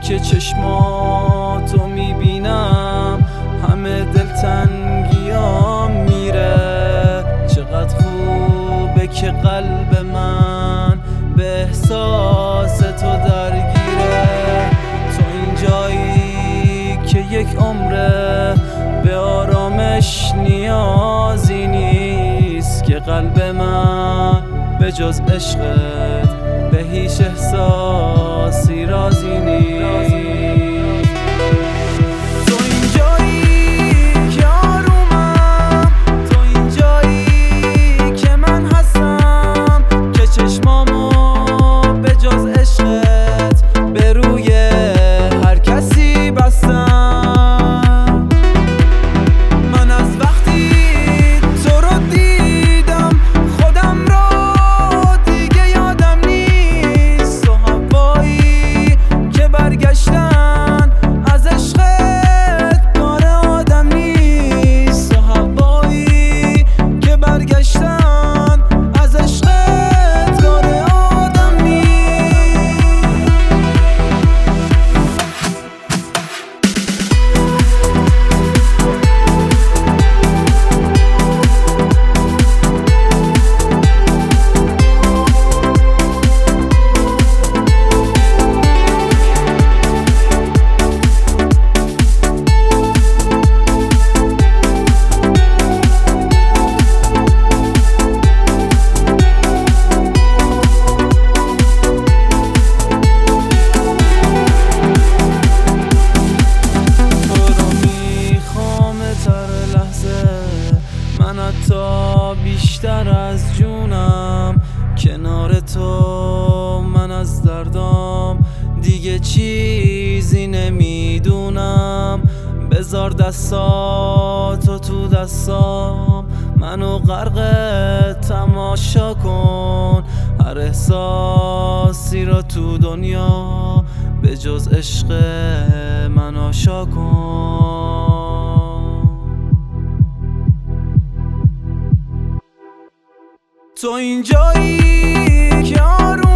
که چشماتو میبینم همه دلتنگیام میره. چقدر خوبه که قلب من به احساس تو درگیره. تو این جایی که یک عمره به آرامش نیازی نیست، که قلب من به جز عشقت به هیچ احساسی رازی نیست. تو این جایی که آرومم، تو این جایی که من هستم، که چشمامو به جز عشقت به روی هر کسی بستم. من از وقتی تو رو دیدم خودم رو دیگه یادم نیست. و هوایی که برگشتن از عشقت کار آدم نیست. و هوایی که برگشتن از عشقت کار آدم نیست. من حتی بیشتر از جونم کنار تو. من از دردام دیگه چیزی نمیدونم. بذار دستاتو تو دستام، منو غرق تماشا کن. هر احساسی رو تو دنیا به جز عشق من آشا کن. تو این جایی که